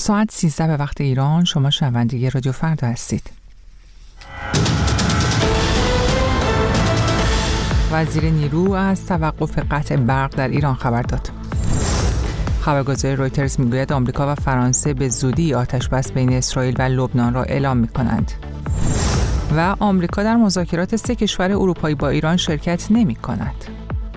ساعت 13 به وقت ایران. شما شنونده رادیو فردا هستید. وزیر نیرو از توقف قطع برق در ایران خبر داد. خبرگزاری رویترز میگوید آمریکا و فرانسه به زودی آتش‌بس بین اسرائیل و لبنان را اعلام می‌کنند. و آمریکا در مذاکرات 3 کشور اروپایی با ایران شرکت نمی‌کند.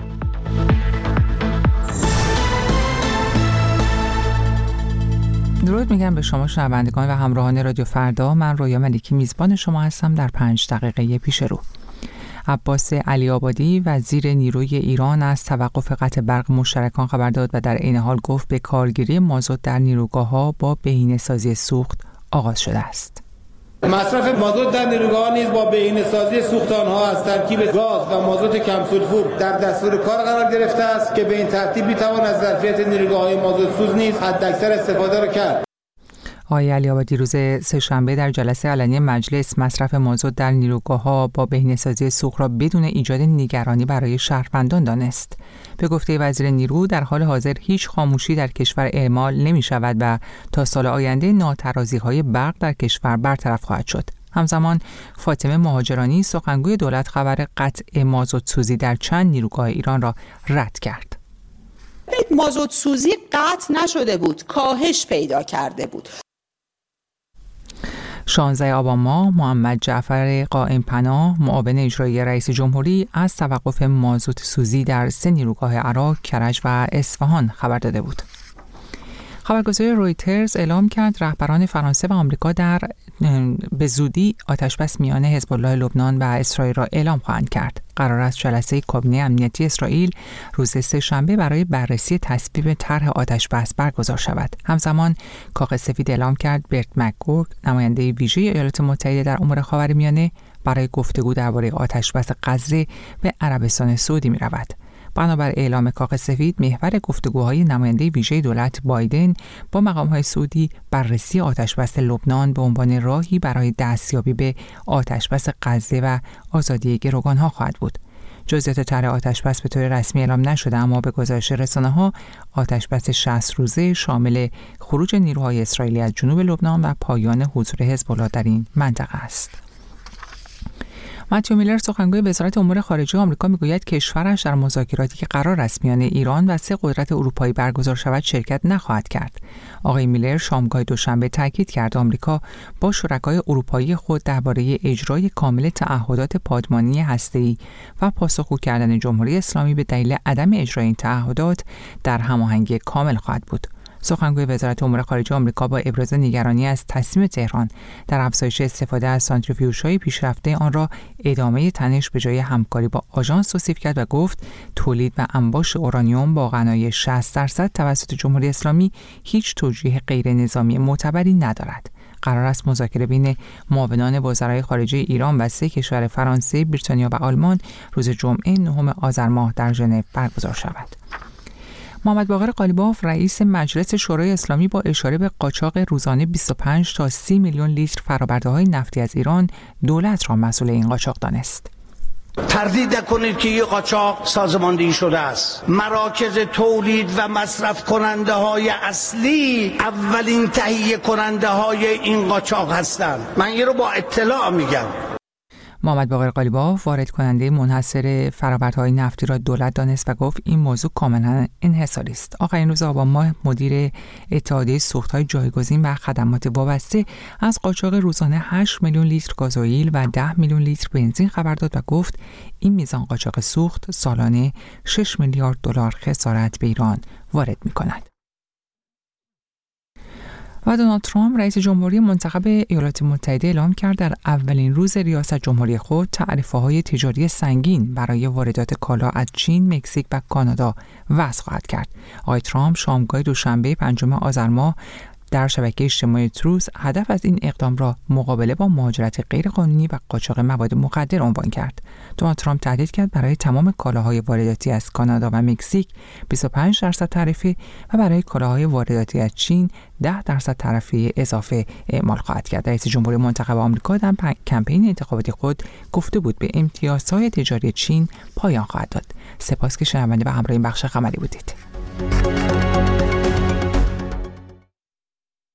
درود میگم به شما شنوندگان و همراهان رادیو فردا. من رویا ملیکی میزبان شما هستم در 5 دقیقه پیش رو. عباس علی آبادی وزیر نیروی ایران از توقف قطع برق مشترکان خبر داد و در عین حال گفت به کارگیری مازوت در نیروگاه‌ها با بهینه‌سازی سوخت آغاز شده است. مصرف مازوت در نیروگاه‌ها نیز با بهینه‌سازی سوخت آنها از ترکیب گاز و مازوت کم سولفور در دستور کار قرار گرفته است که به این ترتیب می‌توان از ظرفیت نیروگاه‌های مازوت سوز نیز حداکثر استفاده را کرد. آقای علی آبادی روز سه‌شنبه در جلسه علنی مجلس مصرف مازوت در نیروگاه‌ها با بهینه‌سازی سوخت را بدون ایجاد نگرانی برای شهروندان دانست. به گفته وزیر نیرو در حال حاضر هیچ خاموشی در کشور اعمال نمی‌شود و تا سال آینده ناترازی‌های برق در کشور برطرف خواهد شد. همزمان فاطمه مهاجرانی سخنگوی دولت خبر قطع مازوت سوزی در چند نیروگاه ایران را رد کرد. مازوت سوزی قطع نشده بود، کاهش پیدا کرده بود. 16 آبان ماه محمد جعفر قائم پناه معاون اجرایی رئیس جمهوری از توقف مازوت سوزی در 3 نیروگاه عراق، کرج و اصفهان خبر داده بود. خبرگزاری رویترز اعلام کرد رهبران فرانسه و آمریکا به زودی آتش‌بس میان حزب الله لبنان و اسرائیل را اعلام خواهند کرد. قرار است جلسه کابینه امنیتی اسرائیل روز سه‌شنبه برای بررسی تصویب طرح آتش‌بس برگزار شود. همزمان کاخ سفید اعلام کرد برت مکگورک نماینده ویژه ایالات متحده در امور خاورمیانه برای گفتگو درباره آتش‌بس غزه به عربستان سعودی می‌رود. بنابر اعلام کاخ سفید محور گفتگوهای نماینده ویژه دولت بایدن با مقام‌های سعودی بررسی آتش‌بس لبنان به عنوان راهی برای دستیابی به آتش‌بس غزه و آزادی گروگان‌ها خواهد بود. جزئیات طرح آتش‌بس به طور رسمی اعلام نشده، اما به گزارش رسانه‌ها آتش‌بس 60 روزه شامل خروج نیروهای اسرائیلی از جنوب لبنان و پایان حضور حزب الله در این منطقه است. متیو میلر سخنگوی وزارت امور خارجه آمریکا میگوید کشورش در مذاکراتی که قرار است میان ایران و 3 قدرت اروپایی برگزار شود شرکت نخواهد کرد. آقای میلر شامگاه دوشنبه تاکید کرد آمریکا با شرکای اروپایی خود درباره اجرای کامل تعهدات پادمانی هسته‌ای و پاسخگو کردن جمهوری اسلامی به دلیل عدم اجرای این تعهدات در هماهنگی کامل خواهد بود. سخنگوی وزارت امور خارجه آمریکا با ابراز نگرانی از تصمیم تهران در افزایش استفاده از سانتریفیوژهای پیشرفته آن را ادامه تنش به جای همکاری با آژانس توصیف کرد و گفت تولید و انباش اورانیوم با غنای 60% توسط جمهوری اسلامی هیچ توجیه غیر نظامی معتبری ندارد. قرار است مذاکره بین معاونان وزرای خارجه ایران و 3 کشور فرانسه، بریتانیا و آلمان روز جمعه 9 آذر ماه در ژنو برگزار شود. محمد باقر قالیباف رئیس مجلس شورای اسلامی با اشاره به قاچاق روزانه 25 تا 30 میلیون لیتر فرآورده‌های نفتی از ایران دولت را مسئول این قاچاق دانست. تردید نکنید که این قاچاق سازماندهی شده است. مراکز تولید و مصرف کننده های اصلی اولین تهیه کننده های این قاچاق هستند. من این رو با اطلاع میگم. محمد باقر قالیباف وارد کننده منحصر فرآورده‌های نفتی را دولت دانست و گفت این موضوع کاملا انحصاری است. آخرین روز آبان ماه مدیر اتحادیه سوخت‌های جایگزین و خدمات وابسته از قاچاق روزانه 8 میلیون لیتر گازوئیل و 10 میلیون لیتر بنزین خبر داد و گفت این میزان قاچاق سوخت سالانه 6 میلیارد دلار خسارت به ایران وارد می‌کند. و دونالد ترامپ رئیس جمهوری منتخب ایالات متحده اعلام کرد در اولین روز ریاست جمهوری خود تعرفه‌های تجاری سنگین برای واردات کالا از چین، مکزیک و کانادا وضع خواهد کرد. آقای ترامپ شامگاه دوشنبه 5 آذر ماه در شبکه اجتماعی تروث هدف از این اقدام را مقابله با مهاجرت غیرقانونی و قاچاق مواد مخدر عنوان کرد. دونالد ترامپ تهدید کرد برای تمام کالاهای وارداتی از کانادا و مکزیک 25% تعرفه و برای کالاهای وارداتی از چین 10% تعرفه اضافه اعمال خواهد کرد. رئیس جمهوری منتخب آمریکا در کمپین انتخاباتی خود گفته بود به امتیازهای تجاری چین پایان خواهد داد. سپاس که شنونده و همراه این بخش خبری بودید.